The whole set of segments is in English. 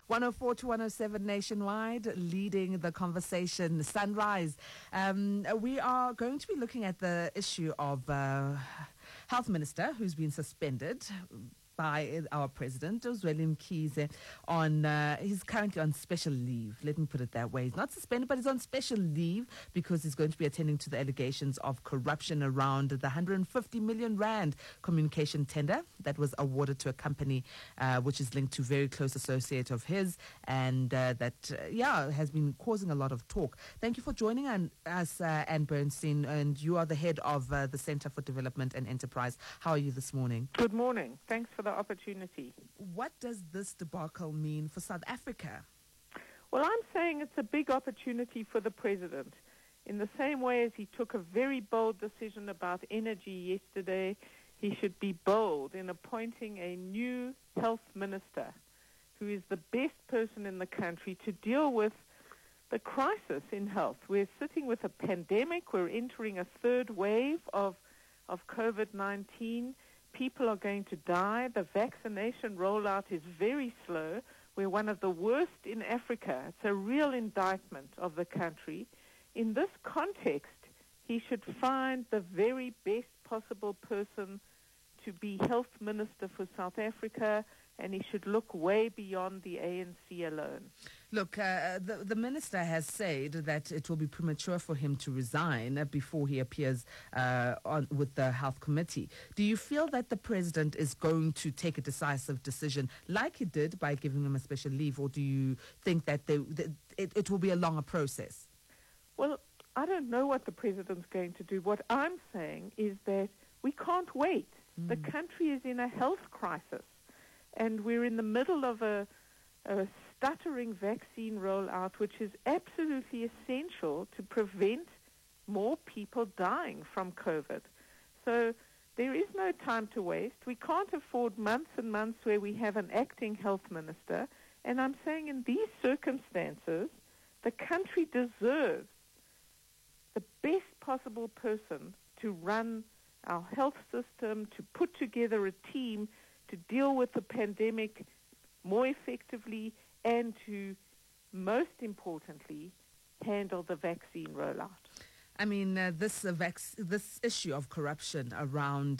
104 to 107 nationwide, leading the conversation. Sunrise. We are going to be looking at the issue of Health Minister who's been suspended by our president, Zweli Mkhize, he's currently on special leave. Let me put it that way. He's not suspended, but he's on special leave because he's going to be attending to the allegations of corruption around the 150 million rand communication tender that was awarded to a company which is linked to a very close associate of his, and has been causing a lot of talk. Thank you for joining us, Anne Bernstein, and you are the head of the Center for Development and Enterprise. How are you this morning? Good morning. Thanks for the opportunity. What does this debacle mean for South Africa? Well, I'm saying it's a big opportunity for the president. In the same way as he took a very bold decision about energy yesterday, he should be bold in appointing a new health minister who is the best person in the country to deal with the crisis in health. We're sitting with a pandemic. We're entering a third wave of COVID-19. People are going to die. The vaccination rollout is very slow. We're one of the worst in Africa. It's a real indictment of the country. In this context, he should find the very best possible person to be health minister for South Africa, and he should look way beyond the ANC alone. Look, the minister has said that it will be premature for him to resign before he appears with the health committee. Do you feel that the president is going to take a decisive decision like he did by giving him a special leave, or do you think that it will be a longer process? Well, I don't know what the president's going to do. What I'm saying is that we can't wait. The country is in a health crisis, and we're in the middle of a stuttering vaccine rollout, which is absolutely essential to prevent more people dying from COVID. So there is no time to waste. We can't afford months and months where we have an acting health minister. And I'm saying in these circumstances, the country deserves the best possible person to run our health system, to put together a team to deal with the pandemic more effectively, and to, most importantly, handle the vaccine rollout. I mean, this issue of corruption around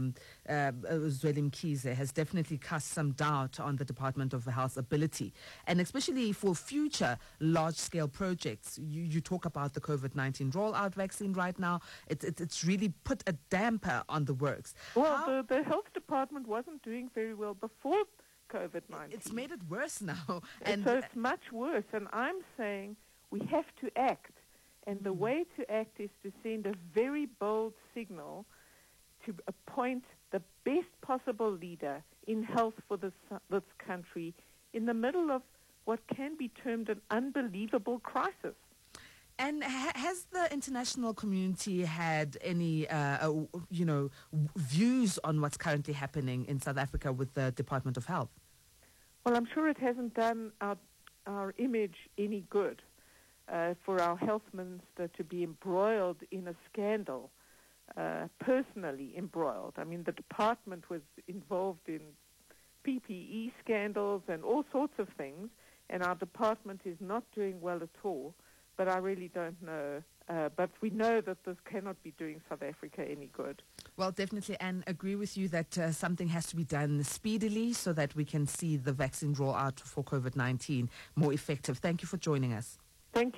Zweli Mkhize has definitely cast some doubt on the Department of Health's ability, and especially for future large-scale projects. You talk about the COVID-19 rollout vaccine right now. It's really put a damper on the works. Well, the health department wasn't doing very well before COVID-19. It's made it worse now. And so it's much worse, and I'm saying we have to act. And the way to act is to send a very bold signal to appoint the best possible leader in health for this country in the middle of what can be termed an unbelievable crisis. And has the international community had any, views on what's currently happening in South Africa with the Department of Health? Well, I'm sure it hasn't done our image any good. For our health minister to be embroiled in a scandal, personally embroiled. I mean, the department was involved in PPE scandals and all sorts of things, and our department is not doing well at all, but I really don't know. But we know that this cannot be doing South Africa any good. Well, definitely, and agree with you that something has to be done speedily so that we can see the vaccine rollout for COVID-19 more effective. Thank you for joining us.